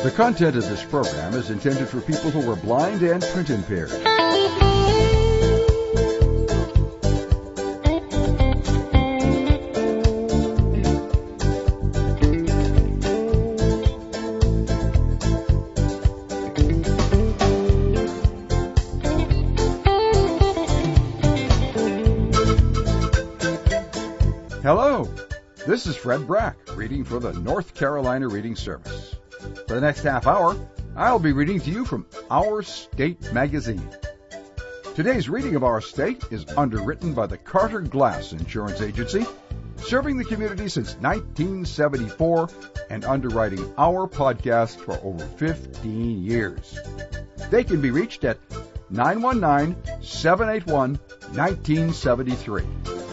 The content of this program is intended for people who are blind and print impaired. Hello, this is Fred Brack, reading for the North Carolina Reading Service. For the next half hour, I'll be reading to you from Our State magazine. Today's reading of Our State is underwritten by the Carter Glass Insurance Agency, serving the community since 1974 and underwriting our podcast for over 15 years. They can be reached at 919-781-1973.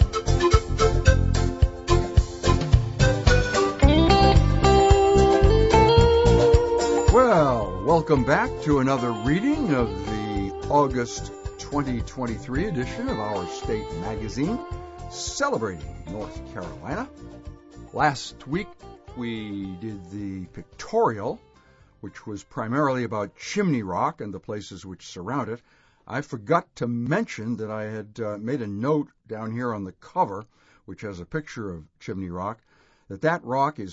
Well, welcome back to another reading of the August 2023 edition of Our State magazine, celebrating North Carolina. Last week, we did the pictorial, which was primarily about Chimney Rock and the places which surround it. I forgot to mention that I had made a note down here on the cover, which has a picture of Chimney Rock, that rock is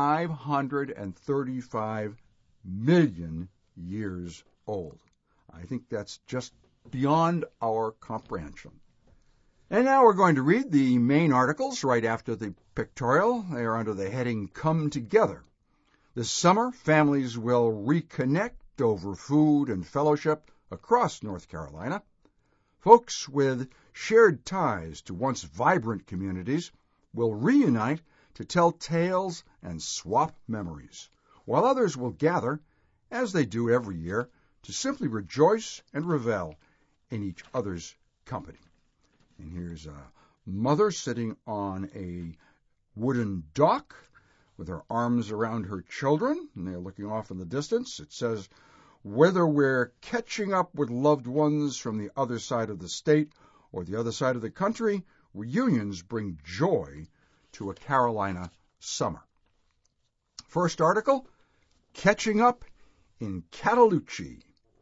535 million years old. I think that's just beyond our comprehension. And now we're going to read the main articles right after the pictorial. They are under the heading Come Together. This summer, families will reconnect over food and fellowship across North Carolina. Folks with shared ties to once vibrant communities will reunite to tell tales and swap memories, while others will gather, as they do every year, to simply rejoice and revel in each other's company. And here's a mother sitting on a wooden dock with her arms around her children, and they're looking off in the distance. It says, whether we're catching up with loved ones from the other side of the state or the other side of the country, reunions bring joy to a Carolina summer. First article, Catching Up in Cataloochee.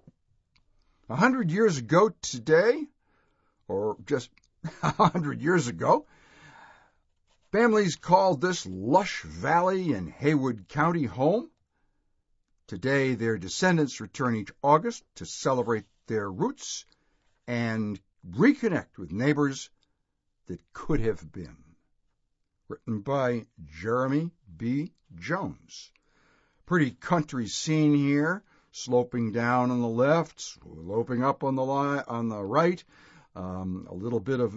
100 years ago today, or just 100 years ago, families called this lush valley in Haywood County home. Today, their descendants return each August to celebrate their roots and reconnect with neighbors that could have been. Written by Jeremy B. Jones. Pretty country scene here, sloping down on the left, sloping up on the right, a little bit of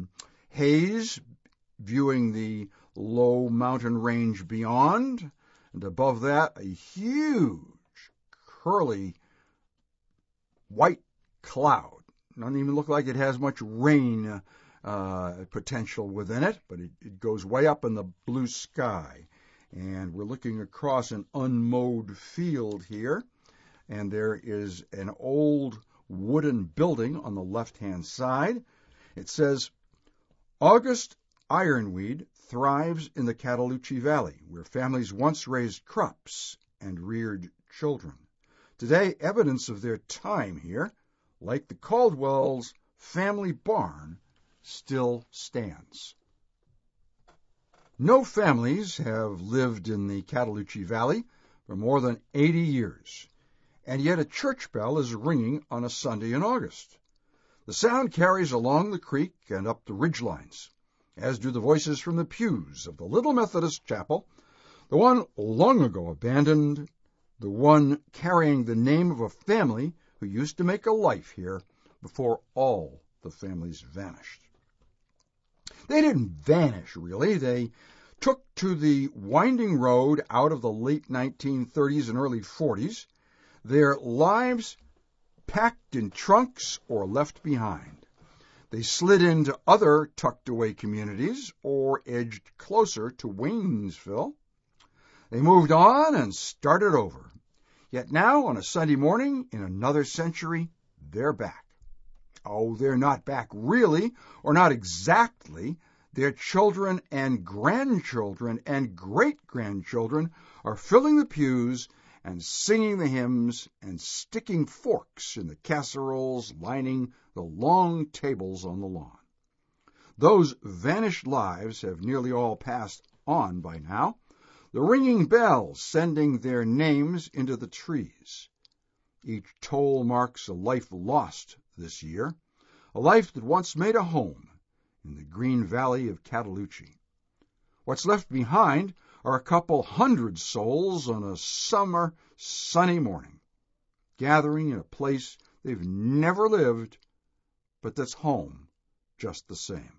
haze viewing the low mountain range beyond, and above that a huge curly white cloud. Doesn't even look like it has much rain potential within it, but it goes way up in the blue sky. And we're looking across an unmowed field here, and there is an old wooden building on the left-hand side. It says, August ironweed thrives in the Cataloochee Valley, where families once raised crops and reared children. Today, evidence of their time here, like the Caldwell's family barn, still stands. No families have lived in the Cataloochee Valley for more than 80 years, and yet a church bell is ringing on a Sunday in August. The sound carries along the creek and up the ridgelines, as do the voices from the pews of the Little Methodist Chapel, the one long ago abandoned, the one carrying the name of a family who used to make a life here before all the families vanished. They didn't vanish, really. They took to the winding road out of the late 1930s and early 40s, their lives packed in trunks or left behind. They slid into other tucked-away communities or edged closer to Waynesville. They moved on and started over. Yet now, on a Sunday morning in another century, they're back. Oh, they're not back really, or not exactly. Their children and grandchildren and great-grandchildren are filling the pews and singing the hymns and sticking forks in the casseroles lining the long tables on the lawn. Those vanished lives have nearly all passed on by now, the ringing bells sending their names into the trees. Each toll marks a life lost this year, a life that once made a home in the green valley of Cataloochee. What's left behind are a couple hundred souls on a summer sunny morning, gathering in a place they've never lived, but that's home just the same.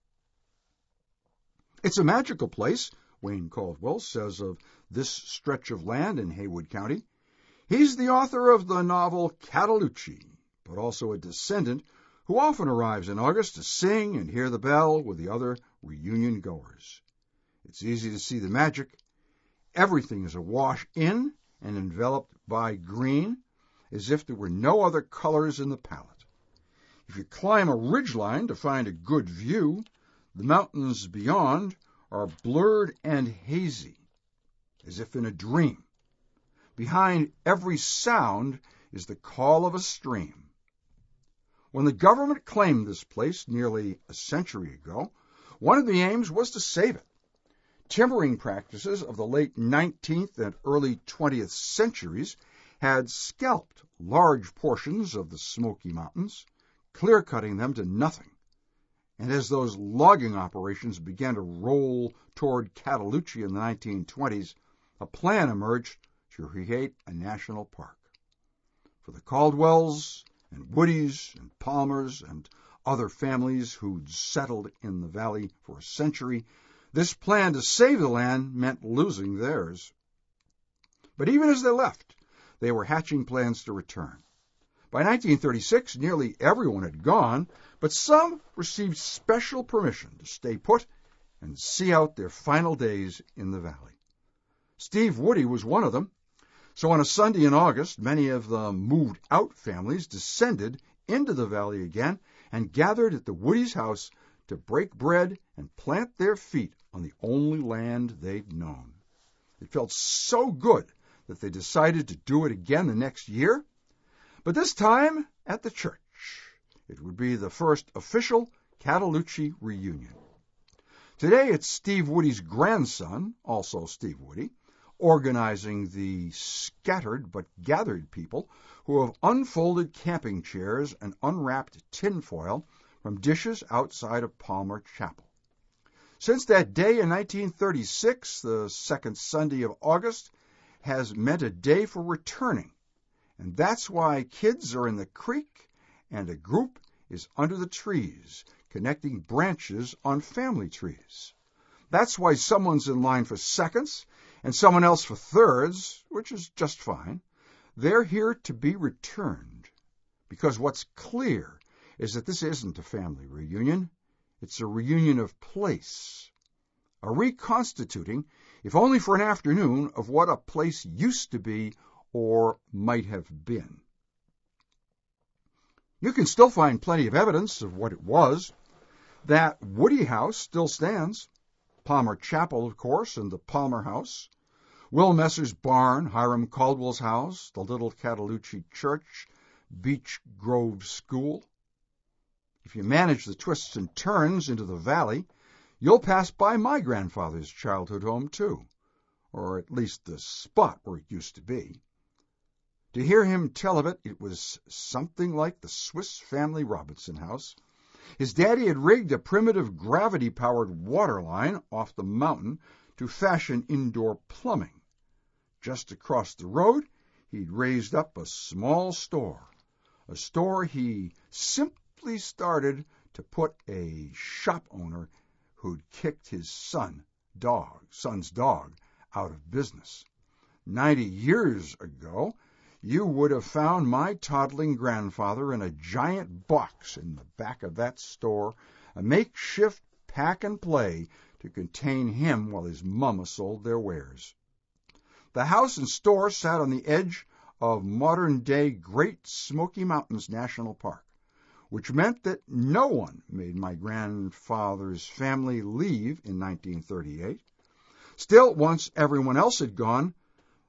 It's a magical place, Wayne Caldwell says of this stretch of land in Haywood County. He's the author of the novel Cataloochee, but also a descendant who often arrives in August to sing and hear the bell with the other reunion goers. It's easy to see the magic. Everything is awash in and enveloped by green, as if there were no other colors in the palette. If you climb a ridgeline to find a good view, the mountains beyond are blurred and hazy, as if in a dream. Behind every sound is the call of a stream. When the government claimed this place nearly a century ago, one of the aims was to save it. Timbering practices of the late 19th and early 20th centuries had scalped large portions of the Smoky Mountains, clear-cutting them to nothing. And as those logging operations began to roll toward Cataloochee in the 1920s, a plan emerged to create a national park. For the Caldwells and Woodies and Palmers and other families who'd settled in the valley for a century, this plan to save the land meant losing theirs. But even as they left, they were hatching plans to return. By 1936, nearly everyone had gone, but some received special permission to stay put and see out their final days in the valley. Steve Woody was one of them. So on a Sunday in August, many of the moved-out families descended into the valley again and gathered at the Woody's house to break bread and plant their feet on the only land they'd known. It felt so good that they decided to do it again the next year, but this time at the church. It would be the first official Cataloochee reunion. Today it's Steve Woody's grandson, also Steve Woody, organizing the scattered but gathered people who have unfolded camping chairs and unwrapped tinfoil from dishes outside of Palmer Chapel. Since that day in 1936, the second Sunday of August has meant a day for returning, and that's why kids are in the creek and a group is under the trees, connecting branches on family trees. That's why someone's in line for seconds and someone else for thirds, which is just fine. They're here to be returned, because what's clear is that this isn't a family reunion. It's a reunion of place, a reconstituting, if only for an afternoon, of what a place used to be or might have been. You can still find plenty of evidence of what it was. That Woody house still stands. Palmer Chapel, of course, and the Palmer House. Will Messer's barn, Hiram Caldwell's house, the Little Cataloochee Church, Beech Grove School. If you manage the twists and turns into the valley, you'll pass by my grandfather's childhood home, too, or at least the spot where it used to be. To hear him tell of it, it was something like the Swiss Family Robinson house. His daddy had rigged a primitive gravity-powered water line off the mountain to fashion indoor plumbing. Just across the road, he'd raised up a small store, a store he simply started to put a shop owner who'd kicked his son's dog, out of business. 90 years ago, you would have found my toddling grandfather in a giant box in the back of that store, a makeshift pack-and-play to contain him while his mama sold their wares. The house and store sat on the edge of modern-day Great Smoky Mountains National Park, which meant that no one made my grandfather's family leave in 1938. Still, once everyone else had gone,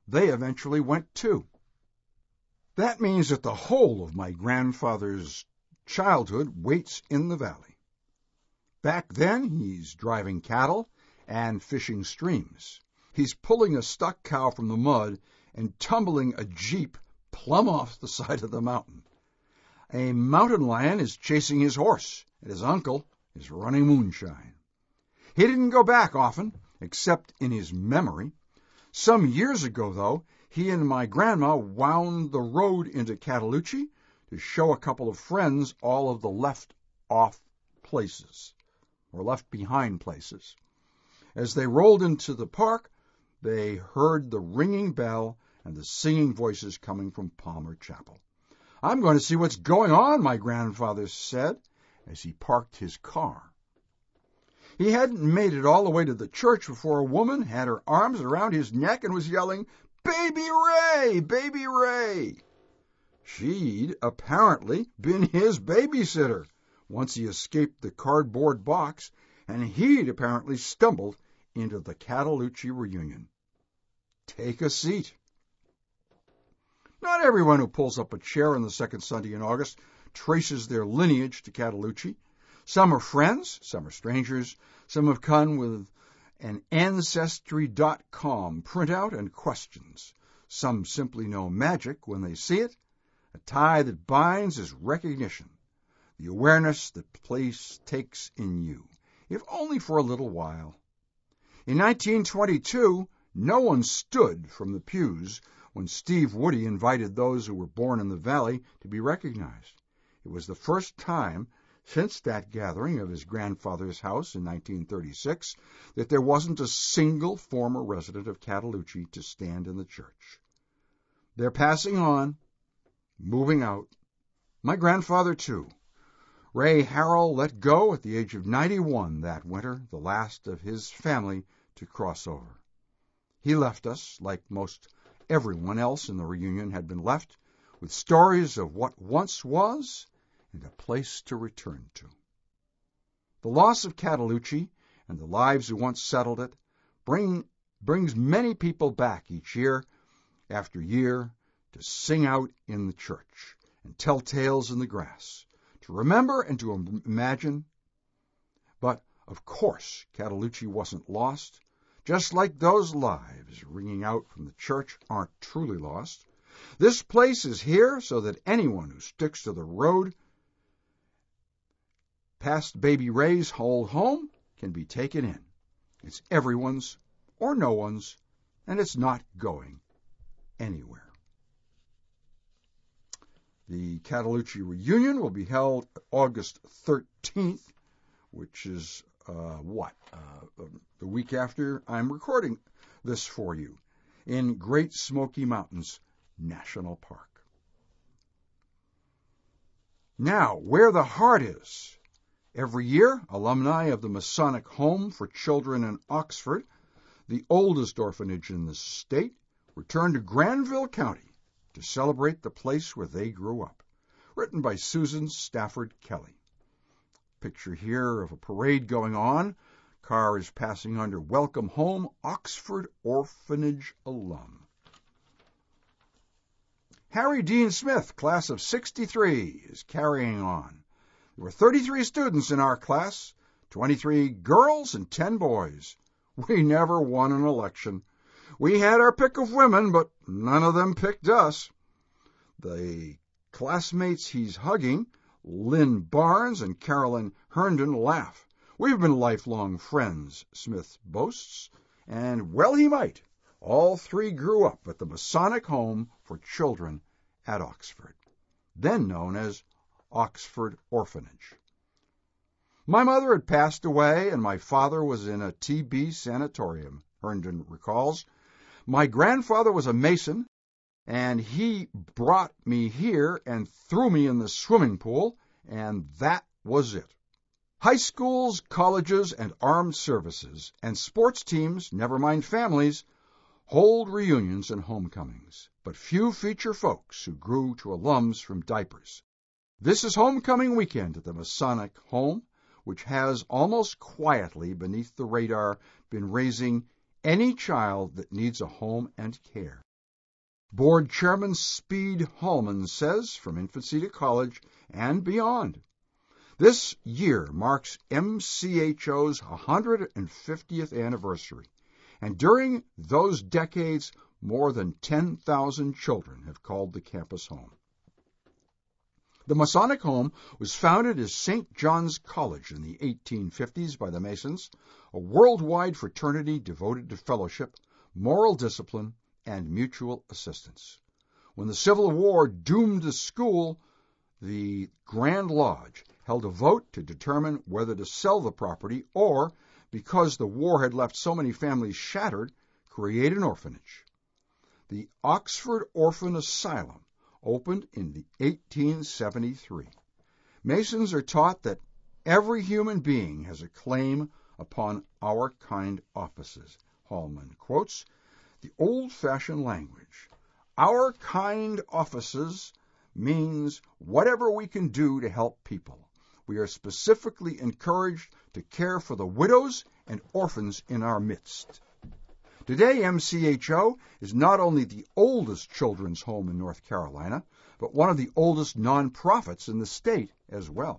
they eventually went too. That means that the whole of my grandfather's childhood waits in the valley. Back then, he's driving cattle and fishing streams. He's pulling a stuck cow from the mud and tumbling a jeep plumb off the side of the mountain. A mountain lion is chasing his horse, and his uncle is running moonshine. He didn't go back often, except in his memory. Some years ago, though, he and my grandma wound the road into Cataloochee to show a couple of friends all of the left-off places, or left-behind places. As they rolled into the park, they heard the ringing bell and the singing voices coming from Palmer Chapel. "I'm going to see what's going on," my grandfather said as he parked his car. He hadn't made it all the way to the church before a woman had her arms around his neck and was yelling, "Baby Ray! Baby Ray!" She'd apparently been his babysitter once he escaped the cardboard box, and he'd apparently stumbled into the Cataloochee reunion. Take a seat. Not everyone who pulls up a chair on the second Sunday in August traces their lineage to Cataloochee. Some are friends, some are strangers, some have come with an Ancestry.com printout and questions. Some simply know magic when they see it. A tie that binds is recognition, the awareness the place takes in you, if only for a little while. In 1922, no one stood from the pews when Steve Woody invited those who were born in the valley to be recognized. It was the first time since that gathering of his grandfather's house in 1936 that there wasn't a single former resident of Cataloochee to stand in the church. They're passing on, moving out. My grandfather, too. Ray Harrell let go at the age of 91 that winter, the last of his family to cross over. He left us, like most everyone else in the reunion had been left, with stories of what once was and a place to return to. The loss of Cataloochee and the lives who once settled it brings many people back each year after year to sing out in the church and tell tales in the grass, to remember and to imagine. But, of course, Cataloochee wasn't lost. Just like those lives ringing out from the church aren't truly lost. This place is here so that anyone who sticks to the road past Baby Ray's old home can be taken in. It's everyone's or no one's, and it's not going anywhere. The Cataloochee reunion will be held August 13th, which is the week after I'm recording this for you, in Great Smoky Mountains National Park. Now, where the heart is. Every year, alumni of the Masonic Home for Children in Oxford, the oldest orphanage in the state, return to Granville County to celebrate the place where they grew up. Written by Susan Stafford Kelly. Picture here of a parade going on. Car is passing under Welcome Home Oxford Orphanage alum. Harry Dean Smith, class of 63, is carrying on. There were 33 students in our class, 23 girls and 10 boys. We never won an election. We had our pick of women, but none of them picked us. The classmates he's hugging, Lynn Barnes and Carolyn Herndon, laugh. We've been lifelong friends, Smith boasts, and well he might. All three grew up at the Masonic Home for Children at Oxford, then known as Oxford Orphanage. My mother had passed away, and my father was in a TB sanatorium, Herndon recalls. My grandfather was a Mason, and he brought me here and threw me in the swimming pool, and that was it. High schools, colleges, and armed services, and sports teams, never mind families, hold reunions and homecomings, but few feature folks who grew to alums from diapers. This is homecoming weekend at the Masonic Home, which has almost quietly beneath the radar been raising any child that needs a home and care. Board Chairman Speed Hallman says, from infancy to college and beyond. This year marks MCHO's 150th anniversary, and during those decades, more than 10,000 children have called the campus home. The Masonic Home was founded as St. John's College in the 1850s by the Masons, a worldwide fraternity devoted to fellowship, moral discipline, and mutual assistance. When the Civil War doomed the school, the Grand Lodge held a vote to determine whether to sell the property or, because the war had left so many families shattered, create an orphanage. The Oxford Orphan Asylum opened in 1873. Masons are taught that every human being has a claim upon our kind offices. Hallman quotes the old-fashioned language. Our kind offices means whatever we can do to help people. We are specifically encouraged to care for the widows and orphans in our midst. Today, MCHO is not only the oldest children's home in North Carolina, but one of the oldest nonprofits in the state as well.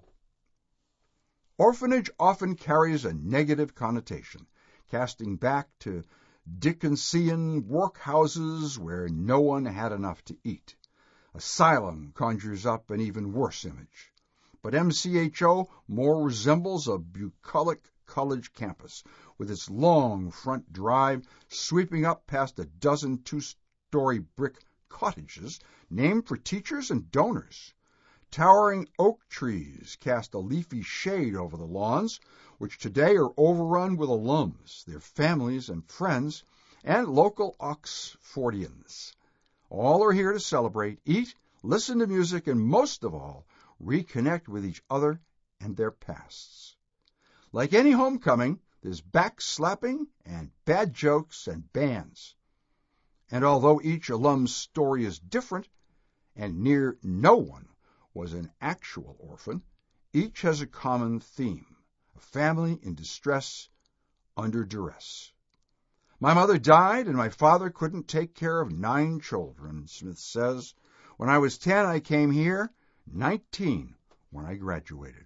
Orphanage often carries a negative connotation, casting back to Dickensian workhouses where no one had enough to eat. Asylum conjures up an even worse image. But MCHO more resembles a bucolic college campus, with its long front drive sweeping up past a dozen two-story brick cottages named for teachers and donors. Towering oak trees cast a leafy shade over the lawns, which today are overrun with alums, their families and friends, and local Oxfordians. All are here to celebrate, eat, listen to music, and most of all, reconnect with each other and their pasts. Like any homecoming, there's backslapping and bad jokes and bands. And although each alum's story is different, and near no one was an actual orphan, each has a common theme, a family in distress under duress. My mother died, and my father couldn't take care of 9 children, Smith says. When I was 10, I came here, 19 when I graduated.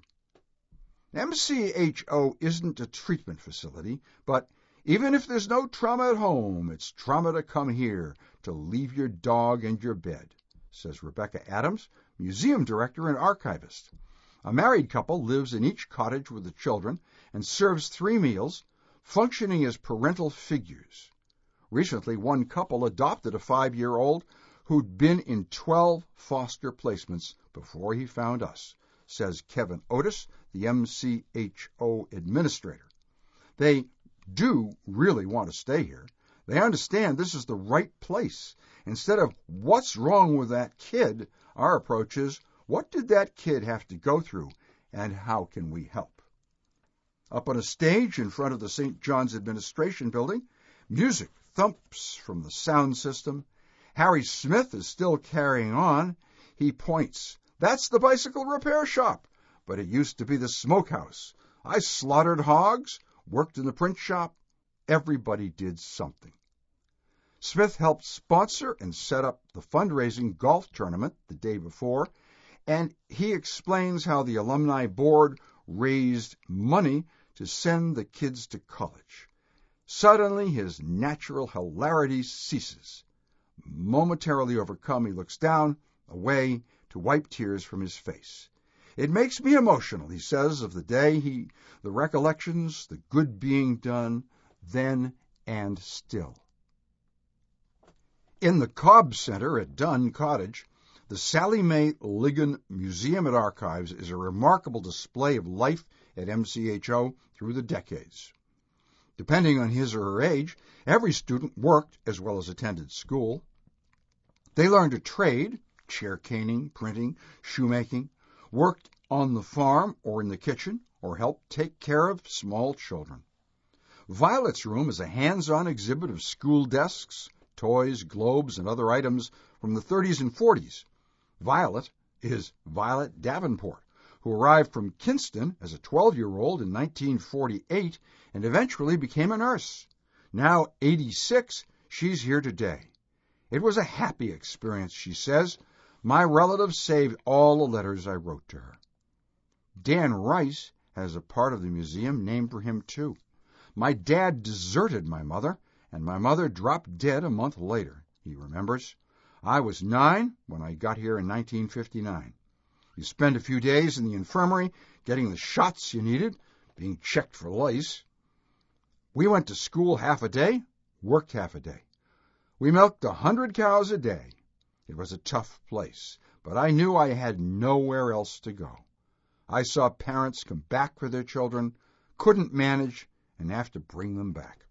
MCHO isn't a treatment facility, but even if there's no trauma at home, it's trauma to come here to leave your dog and your bed, says Rebecca Adams, museum director and archivist. A married couple lives in each cottage with the children and serves 3 meals, functioning as parental figures. Recently, one couple adopted a 5-year-old who'd been in 12 foster placements before he found us, says Kevin Otis, the MCHO administrator. They do really want to stay here. They understand this is the right place. Instead of what's wrong with that kid, our approach is what did that kid have to go through and how can we help? Up on a stage in front of the St. John's Administration Building, music thumps from the sound system. Harry Smith is still carrying on. He points. That's the bicycle repair shop, but it used to be the smokehouse. I slaughtered hogs, worked in the print shop. Everybody did something. Smith helped sponsor and set up the fundraising golf tournament the day before, and he explains how the alumni board raised money to send the kids to college. Suddenly, his natural hilarity ceases. Momentarily overcome, he looks down, away, to wipe tears from his face. It makes me emotional, he says, of the day, the recollections, the good being done, then and still. In the Cobb Center at Dunn Cottage, the Sallie Mae Ligon Museum and Archives is a remarkable display of life at MCHO through the decades. Depending on his or her age, every student worked as well as attended school. They learned a trade, chair caning, printing, shoemaking, worked on the farm or in the kitchen, or helped take care of small children. Violet's room is a hands-on exhibit of school desks, toys, globes, and other items from the 30s and 40s. Violet is Violet Davenport, who arrived from Kinston as a 12-year-old in 1948 and eventually became a nurse. Now 86, she's here today. It was a happy experience, she says. My relatives saved all the letters I wrote to her. Dan Rice has a part of the museum named for him, too. My dad deserted my mother, and my mother dropped dead a month later, he remembers. I was 9 when I got here in 1959. You spend a few days in the infirmary getting the shots you needed, being checked for lice. We went to school half a day, worked half a day. We milked 100 cows a day. It was a tough place, but I knew I had nowhere else to go. I saw parents come back for their children, couldn't manage, and have to bring them back.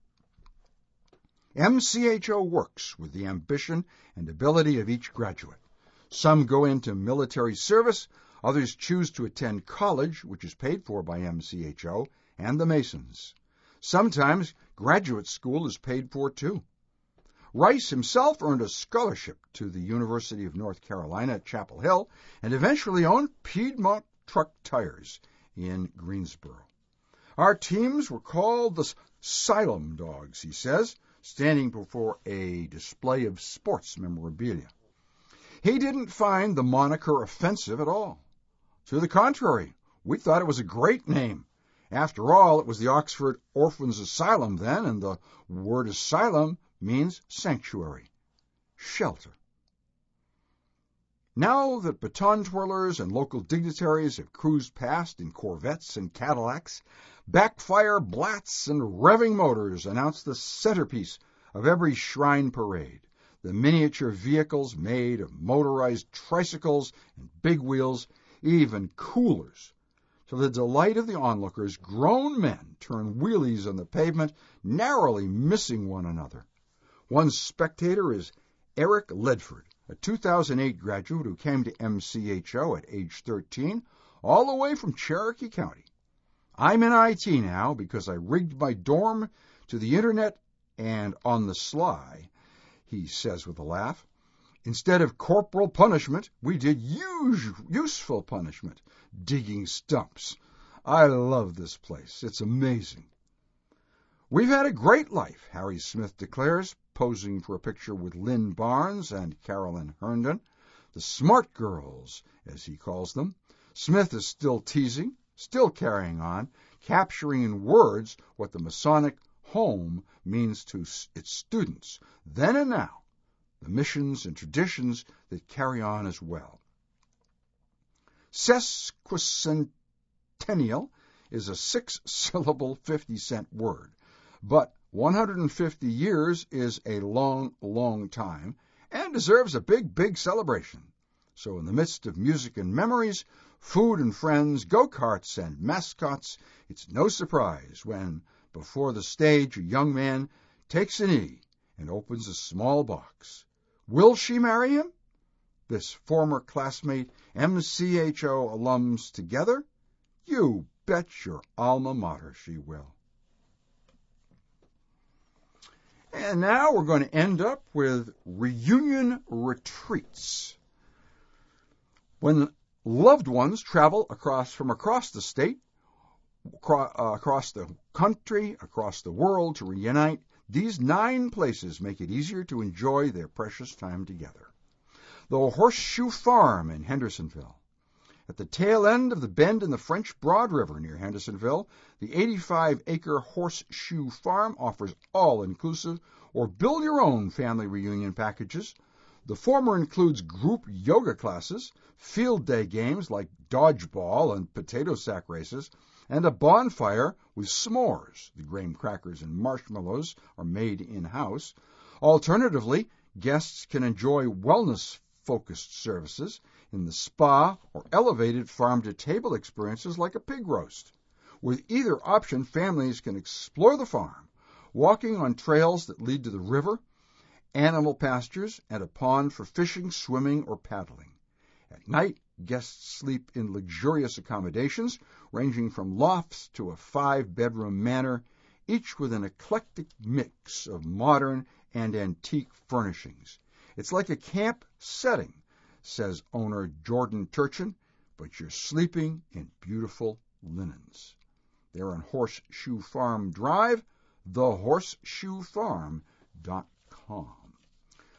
MCHO works with the ambition and ability of each graduate. Some go into military service, others choose to attend college, which is paid for by MCHO and the Masons. Sometimes graduate school is paid for too. Rice himself earned a scholarship to the University of North Carolina at Chapel Hill and eventually owned Piedmont Truck Tires in Greensboro. Our teams were called the Xylem Dogs, he says, standing before a display of sports memorabilia. He didn't find the moniker offensive at all. To the contrary, we thought it was a great name. After all, it was the Oxford Orphans Asylum then, and the word asylum means sanctuary, shelter. Now that baton twirlers and local dignitaries have cruised past in Corvettes and Cadillacs, backfire blats and revving motors announce the centerpiece of every shrine parade. The miniature vehicles made of motorized tricycles and big wheels, even coolers. To the delight of the onlookers, grown men turn wheelies on the pavement, narrowly missing one another. One spectator is Eric Ledford, a 2008 graduate who came to MCHO at age 13, all the way from Cherokee County. I'm in IT now because I rigged my dorm to the internet and on the sly, he says with a laugh. Instead of corporal punishment, we did useful punishment, digging stumps. I love this place. It's amazing. We've had a great life, Harry Smith declares, posing for a picture with Lynn Barnes and Carolyn Herndon, the smart girls, as he calls them. Smith is still teasing, still carrying on, capturing in words what the Masonic home means to its students, then and now, the missions and traditions that carry on as well. Sesquicentennial is a 6-syllable 50-cent word, but 150 years is a long, long time and deserves a big, big celebration. So in the midst of music and memories, food and friends, go-karts and mascots, it's no surprise when, before the stage, a young man takes a knee and opens a small box. Will she marry him? This former classmate, MCHO alums together? You bet your alma mater she will. And now we're going to end up with reunion retreats. When loved ones travel from across the state, across the country, across the world to reunite, these 9 places make it easier to enjoy their precious time together. The Horseshoe Farm in Hendersonville. At the tail end of the bend in the French Broad River near Hendersonville, the 85-acre Horseshoe Farm offers all-inclusive or build-your-own family reunion packages. The former includes group yoga classes, field day games like dodgeball and potato sack races, and a bonfire with s'mores. The graham crackers and marshmallows are made in-house. Alternatively, guests can enjoy wellness-focused services in the spa or elevated farm-to-table experiences like a pig roast. With either option, families can explore the farm, walking on trails that lead to the river, animal pastures, and a pond for fishing, swimming, or paddling. At night, guests sleep in luxurious accommodations, ranging from lofts to a 5-bedroom manor, each with an eclectic mix of modern and antique furnishings. It's like a camp setting, says owner Jordan Turchin, but you're sleeping in beautiful linens. They're on Horseshoe Farm Drive, thehorseshoefarm.com.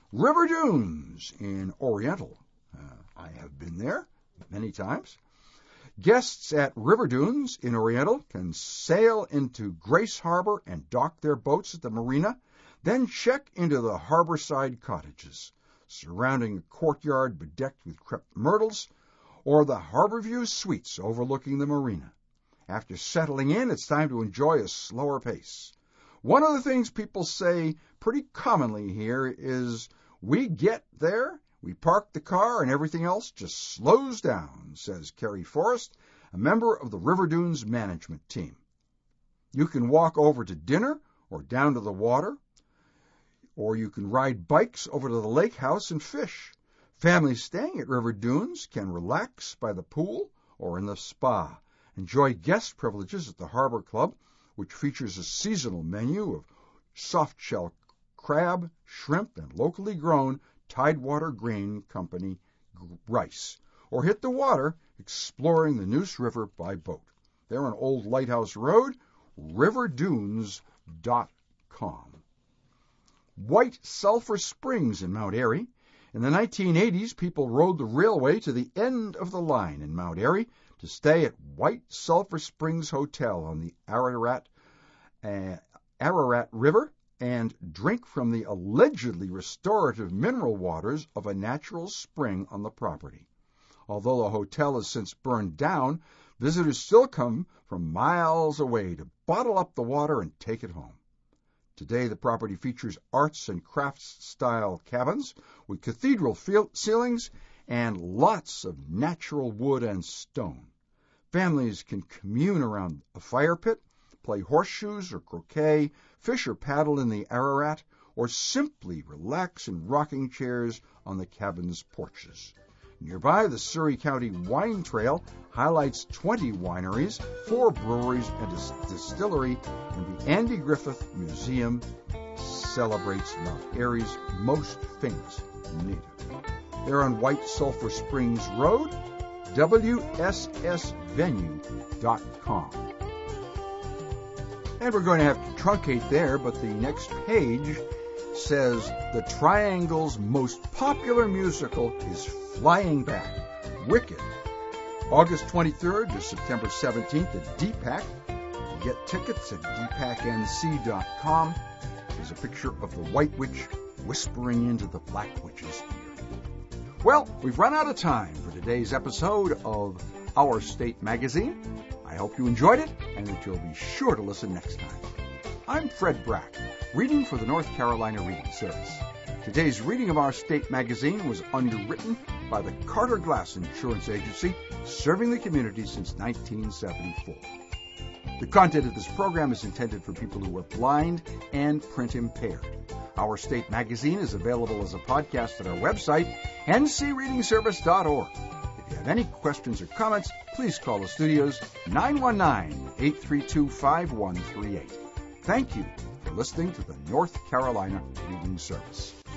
River Dunes in Oriental. I have been there many times. Guests at River Dunes in Oriental can sail into Grace Harbor and dock their boats at the marina, then check into the harborside cottages, surrounding a courtyard bedecked with crepe myrtles, or the Harborview Suites overlooking the marina. After settling in, it's time to enjoy a slower pace. One of the things people say pretty commonly here is, "We get there, we park the car, and everything else just slows down," says Kerry Forrest, a member of the River Dunes management team. You can walk over to dinner or down to the water, or you can ride bikes over to the lake house and fish. Families staying at River Dunes can relax by the pool or in the spa. Enjoy guest privileges at the Harbor Club, which features a seasonal menu of soft-shell crab, shrimp, and locally grown Tidewater Grain Company rice. Or hit the water, exploring the Neuse River by boat. They're on Old Lighthouse Road, riverdunes.com. White Sulphur Springs in Mount Airy. In the 1980s, people rode the railway to the end of the line in Mount Airy to stay at White Sulphur Springs Hotel on the Ararat River and drink from the allegedly restorative mineral waters of a natural spring on the property. Although the hotel has since burned down, visitors still come from miles away to bottle up the water and take it home. Today, the property features arts and crafts-style cabins with cathedral ceilings and lots of natural wood and stone. Families can commune around a fire pit, play horseshoes or croquet, fish or paddle in the Ararat, or simply relax in rocking chairs on the cabin's porches. Nearby, the Surrey County Wine Trail highlights 20 wineries, 4 breweries, and a distillery, and the Andy Griffith Museum celebrates Mount Airy's most famous native. They're on White Sulphur Springs Road, wssvenue.com. And we're going to have to truncate there, but the next page says the Triangle's most popular musical is Flying Back, Wicked, August 23rd to September 17th at DPAC. Get tickets at dpacnc.com. There's a picture of the White Witch whispering into the Black Witch's ear. Well, we've run out of time for today's episode of Our State Magazine. I hope you enjoyed it and that you'll be sure to listen next time. I'm Fred Brack, reading for the North Carolina Reading Service. Today's reading of Our State Magazine was underwritten by the Carter Glass Insurance Agency, serving the community since 1974. The content of this program is intended for people who are blind and print impaired. Our State Magazine is available as a podcast at our website, ncreadingservice.org. If you have any questions or comments, please call the studios 919-832-5138. Thank you for listening to the North Carolina Reading Service.